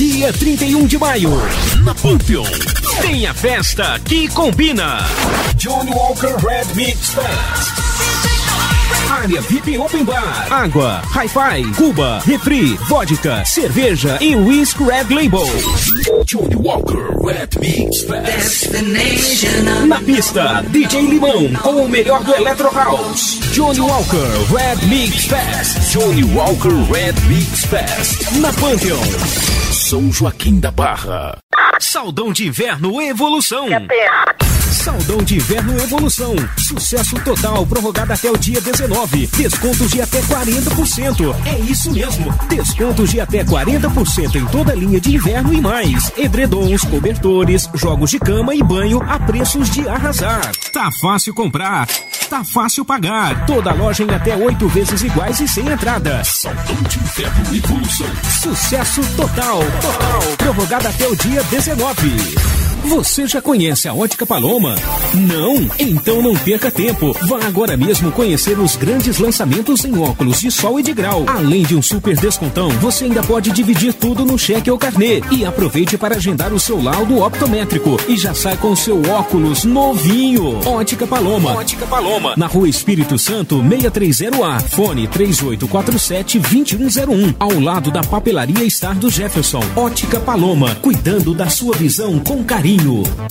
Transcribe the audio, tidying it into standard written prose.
Dia 31 de maio, na Pantheon, tem a festa que combina. Johnny Walker Red Mix Fest. Área VIP Open Bar, água, hi-fi, Cuba, refri, vodka, cerveja e whisky Red Label. Johnny Walker Red Mix Fest. Na pista, DJ Limão com o melhor do Electro House. Johnny Walker Red Mix Fest. Johnny Walker Red Mix Fest. Na Pantheon, São Joaquim da Barra. Saldão de Inverno Evolução. Saldão de Inverno Evolução. Sucesso total, prorrogado até o dia 19. Descontos de até 40%. É isso mesmo. Descontos de até 40% em toda a linha de inverno e mais. Edredons, cobertores, jogos de cama e banho a preços de arrasar. Tá fácil comprar, tá fácil pagar. Toda loja em até 8 vezes iguais e sem entrada. Saldão de Inverno Evolução. Sucesso total. Prorrogado até o dia 19. Você já conhece a Ótica Paloma? Não? Então não perca tempo. Vá agora mesmo conhecer os grandes lançamentos em óculos de sol e de grau. Além de um super descontão, você ainda pode dividir tudo no cheque ou carnê. E aproveite para agendar o seu laudo optométrico. E já sai com o seu óculos novinho. Ótica Paloma. Ótica Paloma. Na Rua Espírito Santo, 630A. Fone 3847-2101. Ao lado da Papelaria Star do Jefferson. Ótica Paloma. Cuidando da sua visão com carinho.